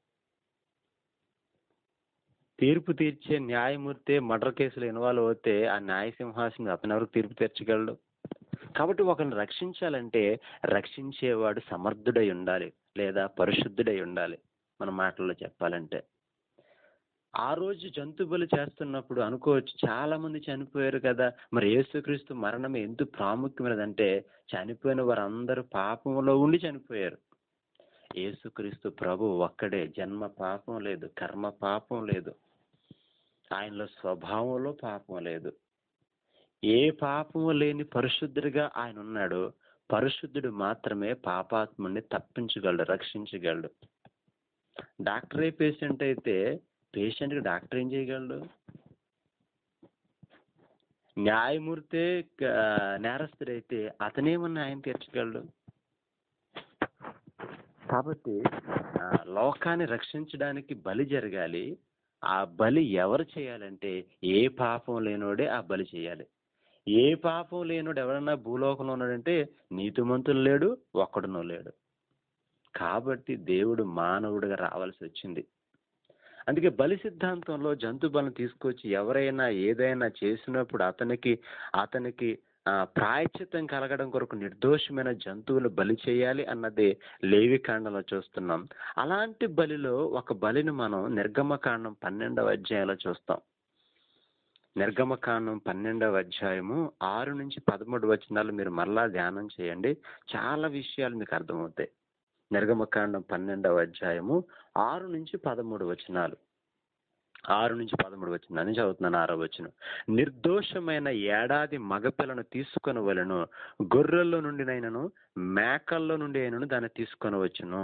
తీర్పు తీర్చే న్యాయమూర్తి మర్డర్ కేసులో ఇన్వాల్వ్ అవుతే ఆ న్యాయ సింహాసనం అతను ఎవరికి తీర్పు తీర్చగలడు? కాబట్టి ఒకరిని రక్షించాలంటే రక్షించేవాడు సమర్థుడై ఉండాలి, లేదా పరిశుద్ధుడై ఉండాలి. మన మాటల్లో చెప్పాలంటే ఆ రోజు జంతు బలి చేస్తున్నప్పుడు అనుకోవచ్చు, చాలా మంది చనిపోయారు కదా, మరి యేసుక్రీస్తు మరణం ఎందుకు ప్రాముఖ్యమైనదంటే చనిపోయిన వారందరూ పాపంలో ఉండి చనిపోయారు. యేసుక్రీస్తు ప్రభు ఒక్కడే, జన్మ పాపం లేదు, కర్మ పాపం లేదు, ఆయనలో స్వభావంలో పాపం లేదు. ఏ పాపము లేని పరిశుద్ధుడిగా ఆయన ఉన్నాడు. పరిశుద్ధుడు మాత్రమే పాపాత్ముడిని తప్పించగలడు, రక్షించగలడు. డాక్టరే పేషెంట్ అయితే పేషెంట్కి డాక్టర్ ఏం చేయగలడు? న్యాయమూర్తే నేరస్తుడైతే అతనేమన్నా న్యాయం తీర్చగలడు? కాబట్టి లోకాన్ని రక్షించడానికి బలి జరగాలి. ఆ బలి ఎవరు చేయాలంటే ఏ పాపం లేనోడే ఆ బలి చేయాలి. ఏ పాపం లేనోడు ఎవరన్నా భూలోకంలో ఉన్నాడంటే నీతిమంతులు లేడు, ఒక్కడునో లేడు. కాబట్టి దేవుడు మానవుడిగా రావాల్సి వచ్చింది. అందుకే బలి సిద్ధాంతంలో జంతు బలిని తీసుకొచ్చి ఎవరైనా ఏదైనా చేసినప్పుడు అతనికి ప్రాయశ్చిత్తం కలగడం కొరకు నిర్దోషమైన జంతువులు బలి చేయాలి అన్నదే లేవికాండంలో చూస్తున్నాం. అలాంటి బలిలో ఒక బలిని మనం నిర్గమకాండం 12వ అధ్యాయంలో చూస్తాం. నిర్గమకాండం 12వ అధ్యాయము 6 నుంచి 13 వచనాలు మీరు మరలా ధ్యానం చేయండి, చాలా విషయాలు మీకు అర్థమవుతాయి. నిర్గమకాండం 12వ అధ్యాయము 6 నుంచి 13 వచనాలు. 6 నుంచి 13 వచనాన్ని చదువుతున్నాను. 6వ వచనం, నిర్దోషమైన ఏడాది మగపిల్లను తీసుకొని వలెను, గొర్రెల్లో నుండినైనను మేకల్లో నుండి అయినను దాన్ని తీసుకొని వచ్చును.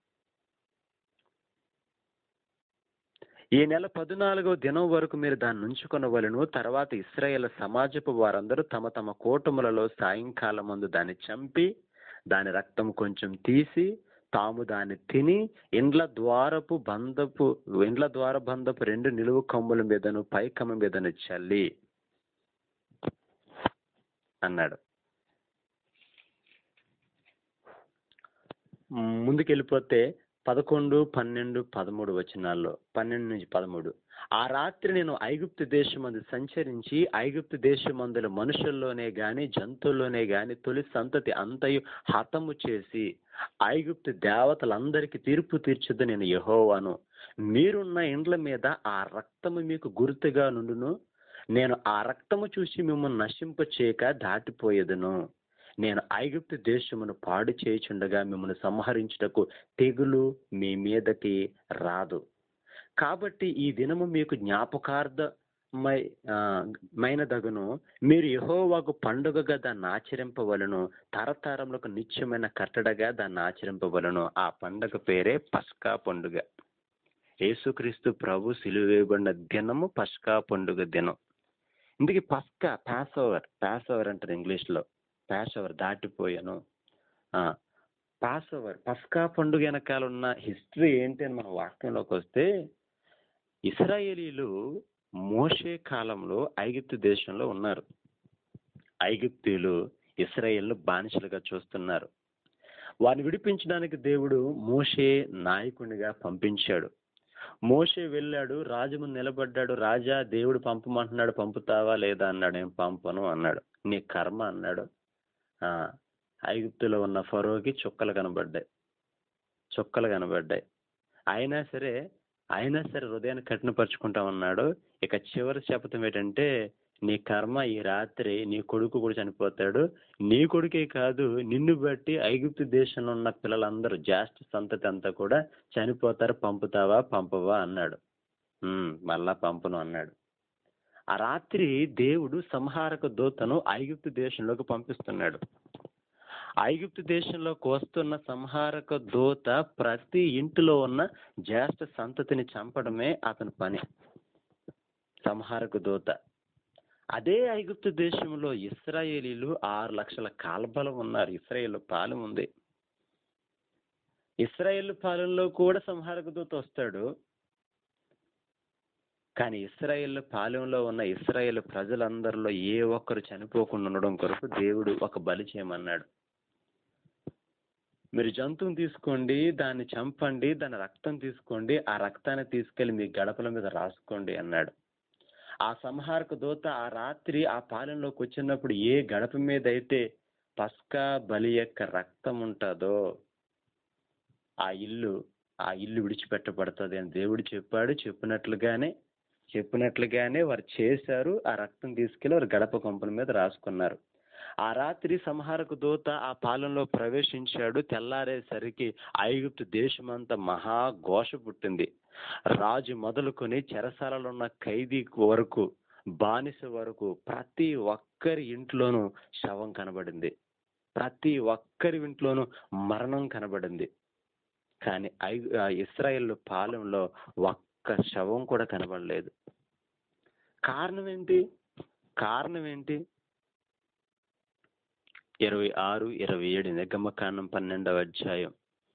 ఈ నెల 14వ దినం వరకు మీరు దాన్ని ఉంచుకొనవలెను. తర్వాత ఇశ్రాయేలు సమాజపు వారందరూ తమ తమ కూటములలో సాయంకాలం ముందు దాన్ని చంపి దాని రక్తం కొంచెం తీసి తాము దాన్ని తిని ఇండ్ల ద్వార బంధపు 2 నిలువు కమ్ముల మీదను పై కమ్మ మీదను చల్లి అన్నాడు. ముందుకెళ్ళిపోతే 11, 12, 13 వచనాల్లో 12 నుంచి 13, ఆ రాత్రి నేను ఐగుప్తు దేశమందు సంచరించి ఐగుప్తు దేశమందుల మనుషుల్లోనే గాని జంతువుల్లోనే గాని తొలి సంతతి అంతయు హతము చేసి ఐగుప్తు దేవతలందరికీ తీర్పు తీర్చుదు నేను యెహోవాను. మీరున్న ఇండ్ల మీద ఆ రక్తము మీకు గుర్తుగా నుండును. నేను ఆ రక్తము చూసి మిమ్మల్ని నశింప చేయక దాటిపోయేదను. నేను ఐగుప్తు దేశమును పాడు చేయుచుండగా మిమ్మల్ని సంహరించుటకు తెగులు మీ మీదకి రాదు. కాబట్టి ఈ దినము మీకు జ్ఞాపకార్థమైనదగును. మీరు యెహోవాకు పండుగగా దాన్ని ఆచరింపవలను, తరతరములకు నిత్యమైన కట్టడగా దాన్ని ఆచరింపవలను. ఆ పండుగ పేరే పస్కా పండుగ. యేసుక్రీస్తు ప్రభు సిలువ వేయబడిన దినము పస్కా పండుగ దినం. ఇందుకే పస్కా, పాస్ ఓవర్ అంటారు ఇంగ్లీష్లో. పాస్ ఓవర్, దాటిపోయాను. పాస్ ఓవర్, పస్కా పండుగ వెనకాల ఉన్న హిస్టరీ ఏంటి అని మన వాక్యంలోకి వస్తే, ఇశ్రాయేలీలు మోషే కాలంలో ఐగుప్తు దేశంలో ఉన్నారు. ఐగుప్తీయులు ఇశ్రాయేలును బానిసలుగా చూస్తున్నారు. వారిని విడిపించడానికి దేవుడు మోషే నాయకునిగా పంపించాడు. మోషే వెళ్ళాడు, రాజు ముందు నిలబడ్డాడు. రాజా, దేవుడు పంపమంటున్నాడు, పంపుతావా లేదా అన్నాడు. ఏం పంపను అన్నాడు. నీ కర్మ అన్నాడు. ఆ ఐగుప్తులో ఉన్న ఫరోకి చుక్కలు కనబడ్డాయి. అయినా సరే హృదయాన్ని కఠినపరుచుకుంటా ఉన్నాడు. ఇక చివరి శపథం ఏంటంటే, నీ కర్మ, ఈ రాత్రి నీ కొడుకు కూడా చనిపోతాడు. నీ కొడుకే కాదు, నిన్ను బట్టి ఐగుప్తు దేశంలో ఉన్న పిల్లలందరూ, జ్యేష్ఠ సంతతి అంతా కూడా చనిపోతారు. పంపుతావా పంపవా అన్నాడు. మళ్ళా పంపను అన్నాడు. ఆ రాత్రి దేవుడు సంహారక దూతను ఐగుప్తు దేశంలోకి పంపిస్తున్నాడు. ఐగుప్తు దేశంలోకి వస్తున్న సంహారక దూత ప్రతి ఇంటిలో ఉన్న జ్యేష్ఠ సంతతిని చంపడమే అతని పని. సంహారక దూత. అదే ఐగుప్తు దేశంలో ఇశ్రాయేలీలు 6 లక్షల కాల్బలం ఉన్నారు. ఇశ్రాయేల్ పాలెం ఉంది. ఇశ్రాయేల్ పాలెంలో కూడా సంహారక దూత వస్తాడు. కానీ ఇశ్రాయేల్ పాలెంలో ఉన్న ఇశ్రాయేల్ ప్రజలందరిలో ఏ ఒక్కరు చనిపోకుండా ఉండడం కొరకు దేవుడు ఒక బలి చేయమన్నాడు. మీరు జంతువుని తీసుకోండి, దాన్ని చంపండి, దాని రక్తం తీసుకోండి, ఆ రక్తాన్ని తీసుకెళ్లి మీ గడపల మీద రాసుకోండి అన్నాడు. ఆ సంహారక దూత ఆ రాత్రి ఆ పాలెంలోకి వచ్చినప్పుడు ఏ గడప మీద అయితే పస్కా బలి యొక్క రక్తం ఉంటుందో ఆ ఇల్లు విడిచిపెట్టబడుతుంది అని దేవుడు చెప్పాడు. చెప్పినట్లుగానే వారు చేశారు. ఆ రక్తం తీసుకెళ్లి వారు గడప కొంపల మీద రాసుకున్నారు. ఆ రాత్రి సంహారక దూత ఆ పాలెంలో ప్రవేశించాడు. తెల్లారేసరికి ఐగుప్తు దేశమంతా మహాఘోష పుట్టింది. రాజు మొదలుకొని చెరసాలలో ఉన్న ఖైదీ వరకు, బానిస వరకు ప్రతి ఒక్కరి ఇంట్లోనూ శవం కనబడింది. ప్రతి ఒక్కరి ఇంట్లోనూ మరణం కనబడింది. కానీ ఇశ్రాయేలు పాలెంలో ఒక్క శవం కూడా కనబడలేదు. కారణం ఏంటి? 26, 27 నిర్గమకాండం 12వ అధ్యాయం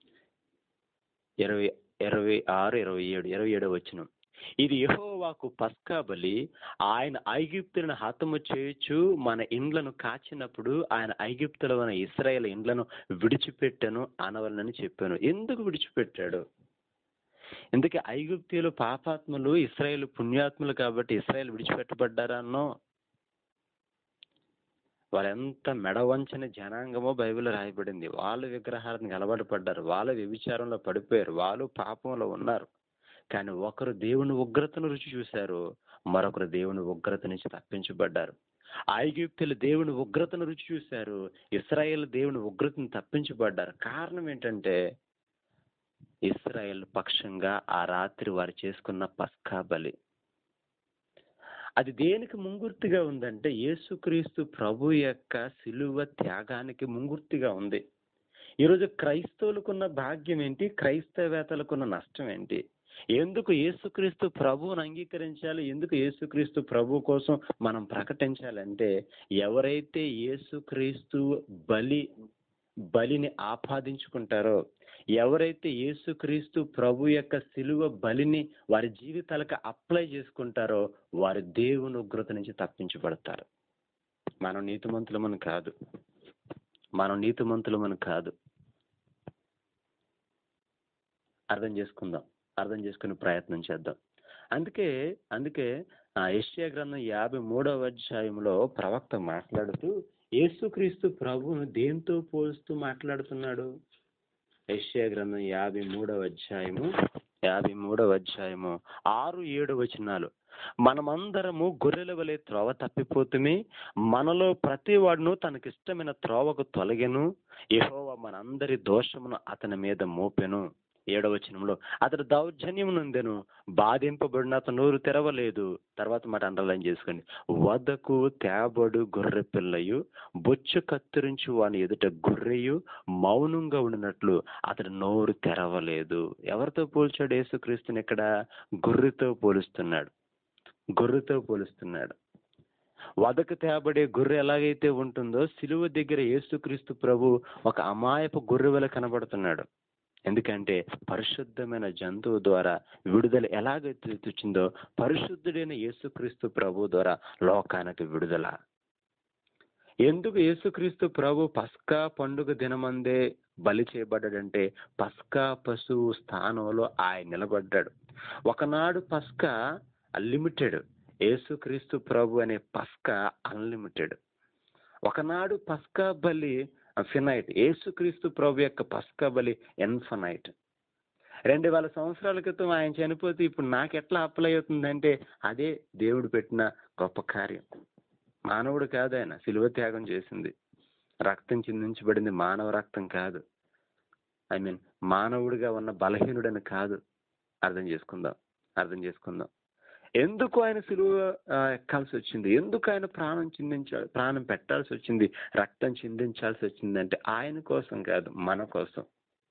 26, 27 వచనం. ఇది యెహోవాకు పస్కా బలి. ఆయన ఐగుప్తులను హతము చేయొచ్చు మన ఇండ్లను కాచినప్పుడు ఆయన ఐగుప్తులో ఉన్న ఇశ్రాయేల్ ఇండ్లను విడిచిపెట్టను అనవలనని చెప్పాను. ఎందుకు విడిచిపెట్టాడు? ఎందుకే ఐగుప్తీయులు పాపాత్ములు, ఇశ్రాయేల్ పుణ్యాత్ములు కాబట్టి ఇశ్రాయేల్ విడిచిపెట్టబడ్డారా అన్నో. వాళ్ళెంత మెడవంచని జనాంగమో బైబిల్లో రాయబడింది. వాళ్ళు విగ్రహాలను అలవాటు పడ్డారు, వాళ్ళు వ్యభిచారంలో పడిపోయారు, వాళ్ళు పాపంలో ఉన్నారు. కానీ ఒకరు దేవుని ఉగ్రతను రుచి చూశారు, మరొకరు దేవుని ఉగ్రత నుంచి తప్పించబడ్డారు. ఐగుప్తులు దేవుని ఉగ్రతను రుచి చూశారు, ఇశ్రాయేల్ దేవుని ఉగ్రతను తప్పించబడ్డారు. కారణం ఏంటంటే ఇశ్రాయేల్ పక్షంగా ఆ రాత్రి వారు చేసుకున్న పస్కా బలి. అది దేనికి ముంగుర్తిగా ఉందంటే యేసుక్రీస్తు ప్రభు యొక్క సిలువ త్యాగానికి ముంగుర్తిగా ఉంది. ఈరోజు క్రైస్తవులకున్న భాగ్యం ఏంటి? క్రైస్తవేతలకున్న నష్టం ఏంటి? ఎందుకు యేసుక్రీస్తు ప్రభువును అంగీకరించాలి? ఎందుకు యేసుక్రీస్తు ప్రభు కోసం మనం ప్రకటించాలంటే, ఎవరైతే యేసుక్రీస్తు బలిని ఆపాదించుకుంటారో, ఎవరైతే యేసుక్రీస్తు ప్రభు యొక్క సిలువ బలిని వారి జీవితాలకు అప్లై చేసుకుంటారో వారు దేవుని ఉగ్రత నుంచి తప్పించబడతారు. మనం నీతిమంతులమని కాదు. అర్థం చేసుకునే ప్రయత్నం చేద్దాం. అందుకే యెషయా గ్రంథం 53వ అధ్యాయంలో ప్రవక్త మాట్లాడుతూ యేసుక్రీస్తు ప్రభువును దేంతో పోలుస్తూ మాట్లాడుతున్నాడు? యెషయా గ్రంథం 53వ అధ్యాయము 6-7 వచనాలు. మనమందరము గొర్రెల వలె త్రోవ తప్పిపోతుమే, మనలో ప్రతి వాడును తనకిష్టమైన త్రోవకు తొలగెను, యెహోవా మనందరి దోషమును అతని మీద మోపెను. 7వ వచనంలో అతడు దౌర్జన్యం నొందెను, బాధింపబడిన అతను నోరు తెరవలేదు. తర్వాత మాట అండర్లైన్ చేసుకోండి. వదకు తేబడు గొర్రె పిల్లయు, బొచ్చు కత్తిరించి వాని ఎదుట గొర్రెయు మౌనంగా ఉండినట్లు అతడు నోరు తెరవలేదు. ఎవరితో పోల్చాడు యేసుక్రీస్తుని? ఇక్కడ గొర్రెతో పోలుస్తున్నాడు. వదకు తేబడే గొర్రె ఎలాగైతే ఉంటుందో, సిలువ దగ్గర యేసుక్రీస్తు ప్రభు ఒక అమాయపు గొర్రె వలె కనబడుతున్నాడు. ఎందుకంటే పరిశుద్ధమైన జంతువు ద్వారా విడుదల ఎలాగైతే వచ్చిందో, పరిశుద్ధుడైన యేసుక్రీస్తు ప్రభు ద్వారా లోకానికి విడుదల. ఎందుకు యేసుక్రీస్తు ప్రభు పస్కా పండుగ దినమందే బలి చేయబడ్డాడంటే పస్కా పశువు స్థానంలో ఆయన నిలబడ్డాడు. ఒకనాడు పస్కా అన్లిమిటెడ్, యేసుక్రీస్తు ప్రభు అనే పస్కా అన్లిమిటెడ్. ఒకనాడు పస్కా బలి ఫినైట్, యేసుక్రీస్తు ప్రభు యొక్క పస్కా బలి ఇన్ఫనైట్. 2000 సంవత్సరాల క్రితం ఆయన చనిపోతే ఇప్పుడు నాకు ఎట్లా అప్లై అవుతుందంటే అదే దేవుడు పెట్టిన గొప్ప కార్యం. మానవుడు కాదు, ఆయన శిలువ త్యాగం చేసింది, రక్తం చిందించబడింది మానవ రక్తం కాదు. మానవుడిగా ఉన్న బలహీనుడని కాదు. అర్థం చేసుకుందాం. ఎందుకు ఆయన సిలువ ఎక్కాల్సి వచ్చింది, ఎందుకు ఆయన ప్రాణం పెట్టాల్సి వచ్చింది, రక్తం చిందించాల్సి వచ్చింది అంటే ఆయన కోసం కాదు, మన కోసం.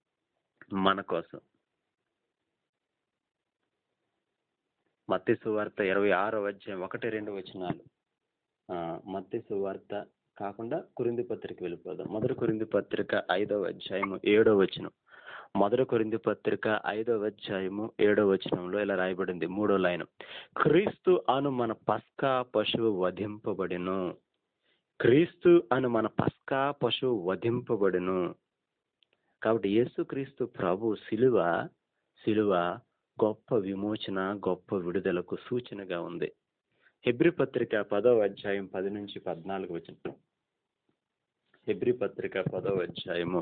మత్తయి సువార్త 26వ అధ్యాయం 1-2 వచనాలు. మత్తయి సువార్త కాకుండా కొరింథీ పత్రిక వెళ్ళిపోదాం. 1 కొరింథీ పత్రిక 5వ అధ్యాయము 7వ వచనం. 1 కొరింథీ పత్రిక 5వ అధ్యాయము 7వ వచనంలో ఇలా రాయబడింది, 3వ లైన్. క్రీస్తు అను మన పస్కా పశువు వధింపబడెను. క్రీస్తు అను మన పస్కా పశువు వధింపబడెను. కాబట్టి యేసుక్రీస్తు ప్రభు సిలువ గొప్ప విమోచన, గొప్ప విడుదలకు సూచనగా ఉంది. హెబ్రీ పత్రిక 10వ అధ్యాయం 10-14 వచనం. హెబ్రీ పత్రిక 10వ అధ్యాయము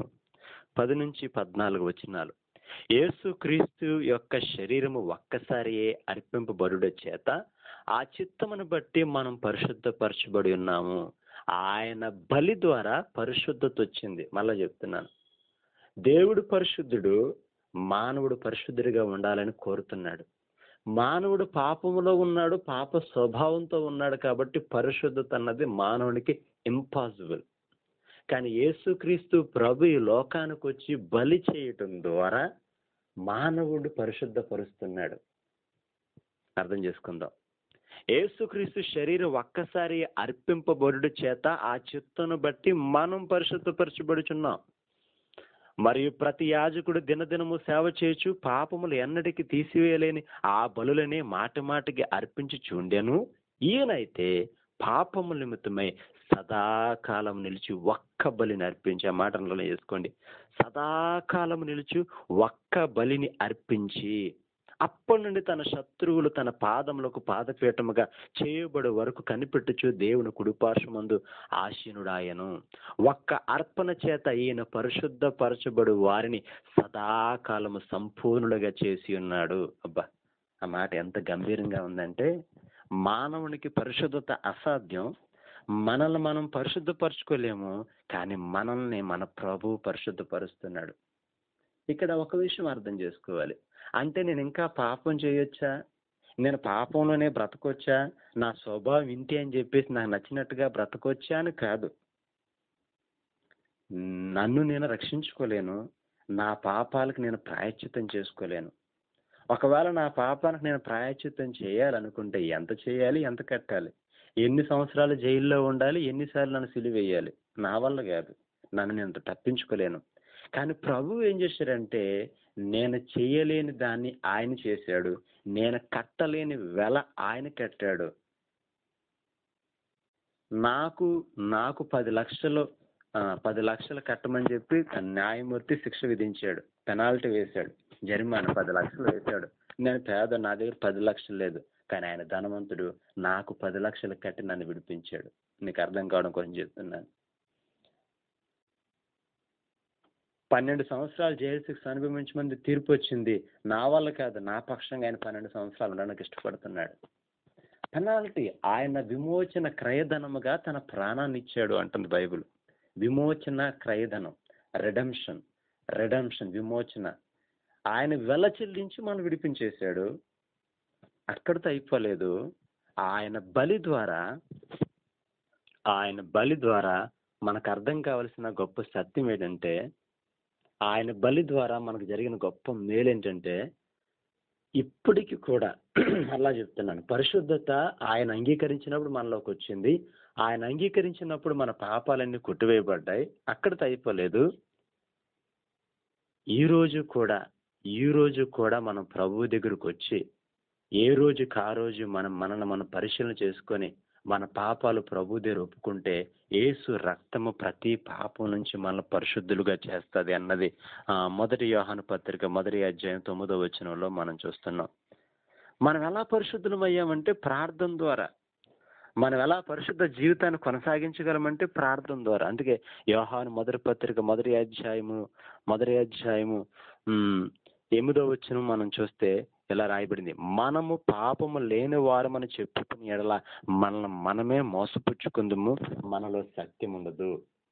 10-14 వచనాలు. యేసుక్రీస్తు యొక్క శరీరము ఒక్కసారియే అర్పింపబడుట చేత ఆ చిత్తమును బట్టి మనం పరిశుద్ధపరచబడి ఉన్నాము. ఆయన బలి ద్వారా పరిశుద్ధత వచ్చింది. మళ్ళా చెప్తున్నాను, దేవుడు పరిశుద్ధుడు, మానవుడు పరిశుద్ధుడిగా ఉండాలని కోరుతున్నాడు. మానవుడు పాపములో ఉన్నాడు, పాప స్వభావంతో ఉన్నాడు కాబట్టి పరిశుద్ధత అన్నది మానవునికి ఇంపాసిబుల్. కానీ యేసుక్రీస్తు ప్రభు ఈ లోకానికి వచ్చి బలి చేయటం ద్వారా మానవుడు పరిశుద్ధపరుస్తున్నాడు. అర్థం చేసుకుందాం. యేసుక్రీస్తు శరీరం ఒక్కసారి అర్పింపబడుట చేత ఆ చిత్తను బట్టి మనం పరిశుద్ధపరచబడుచున్నాం. మరియు ప్రతి యాజకుడు దినదినము సేవ చేయొచ్చు పాపములు ఎన్నటికి తీసివేయలేని ఆ బలులనే మాటిమాటికి అర్పించి చూండెను. ఈయనైతే పాపము నిమిత్తమై సదాకాలం నిలిచి ఒక్క బలిని అర్పించి, ఆ మాటలలో చేసుకోండి, సదాకాలం నిలిచి ఒక్క బలిని అర్పించి అప్పటి నుండి తన శత్రువులు తన పాదములకు పాదపీఠముగా చేయబడే వరకు కనిపెట్టుచు దేవుని కుడిపార్శ్వమందు ఆసీనుడాయను. ఒక్క అర్పణ చేత ఈయన పరిశుద్ధపరచబడు వారిని సదాకాలము సంపూర్ణులుగా చేసి ఉన్నాడు. అబ్బా, ఆ మాట ఎంత గంభీరంగా ఉందంటే, మానవునికి పరిశుద్ధత అసాధ్యం, మనల్ని మనం పరిశుద్ధపరచుకోలేము, కానీ మనల్ని మన ప్రభువు పరిశుద్ధపరుస్తున్నాడు. ఇక్కడ ఒక విషయం అర్థం చేసుకోవాలి. అంటే నేను ఇంకా పాపం చేయొచ్చా, నేను పాపంలోనే బ్రతకొచ్చా, నా స్వభావం ఇంటి అని చెప్పేసి నాకు నచ్చినట్టుగా బ్రతకొచ్చా అని కాదు. నన్ను నేను రక్షించుకోలేను, నా పాపాలకు నేను ప్రాయశ్చిత్తం చేసుకోలేను. ఒకవేళ నా పాపానికి నేను ప్రాయశ్చిత్తం చేయాలనుకుంటే ఎంత చేయాలి, ఎంత కట్టాలి, ఎన్ని సంవత్సరాలు జైల్లో ఉండాలి, ఎన్నిసార్లు నన్ను సిలువేయాలి? నా వల్ల కాదు, నన్ను నేను తప్పించుకోలేను. కానీ ప్రభువు ఏం చేశాడంటే, నేను చేయలేని దాన్ని ఆయన చేశాడు, నేను కట్టలేని వెల ఆయన కట్టాడు. నాకు 10 లక్షలు కట్టమని చెప్పి న్యాయమూర్తి శిక్ష విధించాడు, పెనాల్టీ వేశాడు, జరిమానా 10 లక్షలు వేశాడు. నేను పేద, నా దగ్గర 10 లక్షలు లేదు, కానీ ఆయన ధనవంతుడు, నాకు 10 లక్షలు కట్టి నన్ను విడిపించాడు. నీకు అర్థం కావడం కోసం చెప్తున్నాను. 12 సంవత్సరాలు జైలు శిక్ష అనుభవించమని తీర్పు వచ్చింది, నా వల్ల కాదు, నా పక్షంగా ఆయన 12 సంవత్సరాలు ఉండడానికి ఇష్టపడుతున్నాడు. పెనాల్టీ, ఆయన విమోచన క్రయధనముగా తన ప్రాణాన్ని ఇచ్చాడు అంటుంది బైబిల్. విమోచన క్రయధనం, రెడెంప్షన్, విమోచన. ఆయన వెల చెల్లించి మనం విడిపించేశాడు. అక్కడితో అయిపోలేదు. ఆయన బలి ద్వారా మనకు అర్థం కావలసిన గొప్ప సత్యం ఏంటంటే, ఆయన బలి ద్వారా మనకు జరిగిన గొప్ప మేలు ఏంటంటే, ఇప్పటికి కూడా అలా చెప్తున్నాను, పరిశుద్ధత ఆయన అంగీకరించినప్పుడు మనలోకి వచ్చింది. ఆయన అంగీకరించినప్పుడు మన పాపాలన్నీ కొట్టివేయబడ్డాయి. అక్కడితో అయిపోలేదు. ఈ రోజు కూడా మనం ప్రభువు దగ్గరకు వచ్చి ఏ రోజుకి ఆ రోజు మనల్ని మనం పరిశీలన చేసుకొని మన పాపాలు ప్రభు దగ్గర ఒప్పుకుంటే యేసు రక్తము ప్రతి పాపం నుంచి మనల్ని పరిశుద్ధులుగా చేస్తుంది అన్నది 1 యోహాను పత్రిక 1వ అధ్యాయం 9వ వచనంలో మనం చూస్తున్నాం. మనం ఎలా పరిశుద్ధులం అయ్యామంటే ప్రార్థన ద్వారా. మనం ఎలా పరిశుద్ధ జీవితాన్ని కొనసాగించగలమంటే ప్రార్థన ద్వారా. అందుకే యోహాను మొదటి పత్రిక 1వ అధ్యాయము 8వ వచనం మనం చూస్తే ఇలా రాయబడింది, మనము పాపము లేని వారమని చెప్పుకుని ఎడల మనమే మోసపుచ్చుకుందుము, మనలో సత్యం ఉండదు.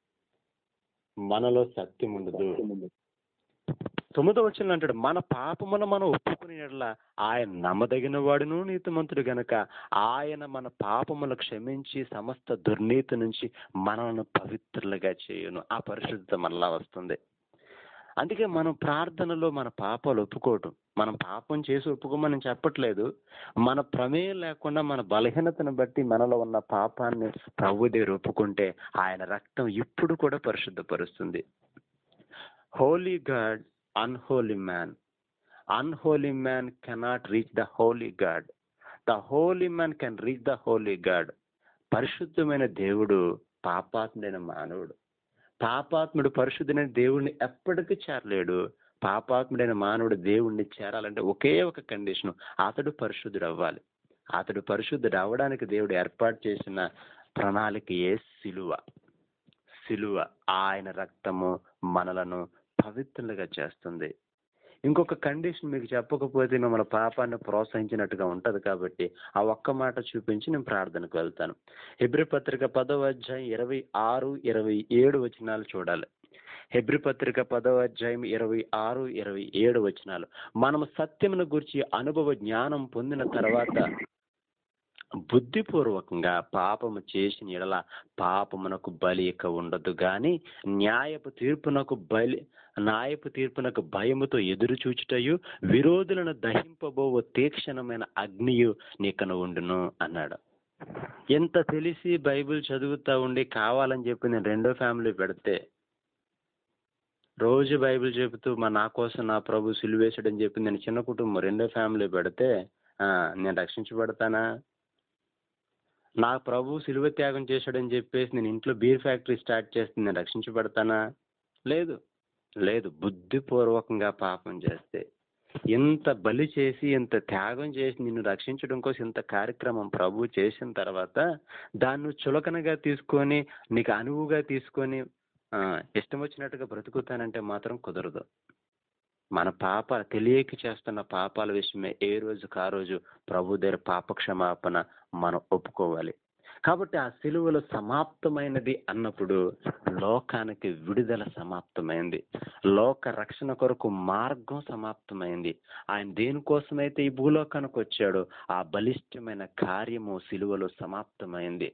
9వ వచనంలో అంటాడు, మన పాపమును మనం ఒప్పుకుని ఎడల ఆయన నమ్మదగిన వాడును నీతిమంతుడు గనక ఆయన మన పాపములు క్షమించి సమస్త దుర్నీతి నుంచి మనల్ని పవిత్రులుగా చేయును. ఆ పరిశుద్ధత మనలా వస్తుంది. అందుకే మనం ప్రార్థనలో మన పాపాలు ఒప్పుకోవటం, మనం పాపం చేసి ఒప్పుకోమని చెప్పట్లేదు. మన ప్రమేయం లేకుండా మన బలహీనతను బట్టి మనలో ఉన్న పాపాన్ని ప్రభు దగ్గర ఒప్పుకుంటే ఆయన రక్తం ఇప్పుడు కూడా పరిశుద్ధపరుస్తుంది. Holy God, unholy man. Unholy man cannot reach the holy God. The holy man can reach the holy God. పరిశుద్ధమైన దేవుడు పాపాత్ముడైన మానవుడు. పాపాత్ముడు పరిశుద్ధమైన దేవుడిని ఎప్పటికీ చేరలేడు. పాపాత్ముడైన మానవుడు దేవుణ్ణి చేరాలంటే ఒకే ఒక కండిషన్, అతడు పరిశుద్ధుడు అవ్వాలి. అతడు పరిశుద్ధుడు అవ్వడానికి దేవుడు ఏర్పాటు చేసిన ప్రణాళికయే సిలువ. ఆయన రక్తము మనలను పవిత్రులుగా చేస్తుంది. ఇంకొక కండిషన్ మీకు చెప్పకపోతే మిమ్మల్ని పాపాన్ని ప్రోత్సహించినట్టుగా ఉంటది కాబట్టి ఆ ఒక్క మాట చూపించి నేను ప్రార్థనకు వెళ్తాను. హెబ్రీ పత్రిక 10వ అధ్యాయం 26, 27 వచనాలు చూడాలి. హెబ్రీ పత్రిక 10వ అధ్యాయం 26, 27 వచనాలు. మనము సత్యమును గురించి అనుభవ జ్ఞానం పొందిన తర్వాత బుద్ధిపూర్వకంగా పాపము చేసిన ఎడల పాపమునకు బలి ఇక ఉండదు గాని న్యాయపు తీర్పునకు భయముతో ఎదురు చూచుటయు విరోధులను దహింపబోవు తీక్షణమైన అగ్నియు నీకను ఉండును అన్నాడు. ఎంత తెలిసి బైబిల్ చదువుతా ఉండి కావాలని చెప్పి నేను రెండో ఫ్యామిలీ పెడితే, రోజు బైబిల్ చెబుతూ నా కోసం నా ప్రభు సిలువేశాడని చెప్పి నేను చిన్న కుటుంబం రెండో ఫ్యామిలీ పెడితే నేను రక్షించబడతానా? నా ప్రభు సిలువ త్యాగం చేశాడని చెప్పేసి నేను ఇంట్లో బీర్ ఫ్యాక్టరీ స్టార్ట్ చేస్తే నేను రక్షించబడతానా? లేదు. బుద్ధిపూర్వకంగా పాపం చేస్తే, ఇంత బలి చేసి ఇంత త్యాగం చేసి నిన్ను రక్షించడం కోసం ఇంత కార్యక్రమం ప్రభు చేసిన తర్వాత దాన్ని చులకనగా తీసుకొని నీకు అనువుగా తీసుకొని ఇష్టం వచ్చినట్టుగా బ్రతుకుతానంటే మాత్రం కుదరదు. మన పాపాలు తెలియక చేస్తున్న పాపాల విషయమే ఏ రోజుకు ఆ రోజు ప్రభు దగ్గర పాప క్షమాపణ మనం ఒప్పుకోవాలి. కాబట్టి ఆ సిలువలో సమాప్తమైనది అన్నప్పుడు లోకానికి విడుదల సమాప్తమైంది, లోక రక్షణ కొరకు మార్గం సమాప్తమైంది. ఆయన దేనికోసమైతే ఈ భూలోకానికి వచ్చాడో ఆ బలిష్టమైన కార్యము సిలువలో సమాప్తమైంది.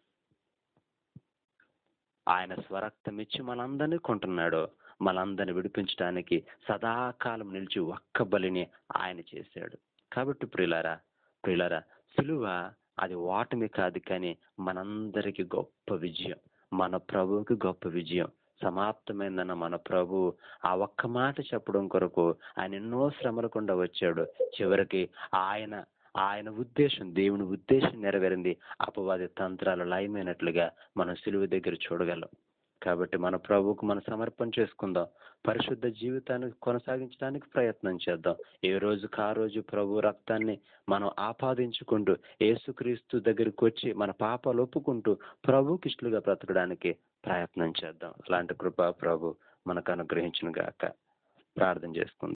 ఆయన స్వరక్తం ఇచ్చి మనందరినీ కొంటున్నాడు. మనందరిని విడిపించడానికి సదాకాలం నిలిచి ఒక్క బలిని ఆయన చేశాడు. కాబట్టి ప్రియులారా సిలువ అది ఓటమి కాదు, కానీ మనందరికి గొప్ప విజయం, మన ప్రభువుకి గొప్ప విజయం. సమాప్తమైందన్న మన ప్రభు ఆ ఒక్క మాట చెప్పడం కొరకు ఆయన ఎన్నో శ్రమల గుండా వచ్చాడు. చివరికి ఆయన ఉద్దేశం, దేవుని ఉద్దేశం నెరవేరింది. అపవాది తంత్రాలు లయమైనట్లుగా మనం సిలువ దగ్గర చూడగలం. కాబట్టి మన ప్రభువుకు మనం సమర్పణ చేసుకుందాం. పరిశుద్ధ జీవితాన్ని కొనసాగించడానికి ప్రయత్నం చేద్దాం. ఏ రోజుకు ఆ రోజు ప్రభు రక్తాన్ని మనం ఆపాదించుకుంటూ యేసుక్రీస్తు దగ్గరికి వచ్చి మన పాపాలు ఒప్పుకుంటూ ప్రభువుకి ఇష్టలుగా బ్రతకడానికి ప్రయత్నం చేద్దాం. అలాంటి కృప ప్రభు మనకు అనుగ్రహించును గాక. ప్రార్థన చేసుకుందాం.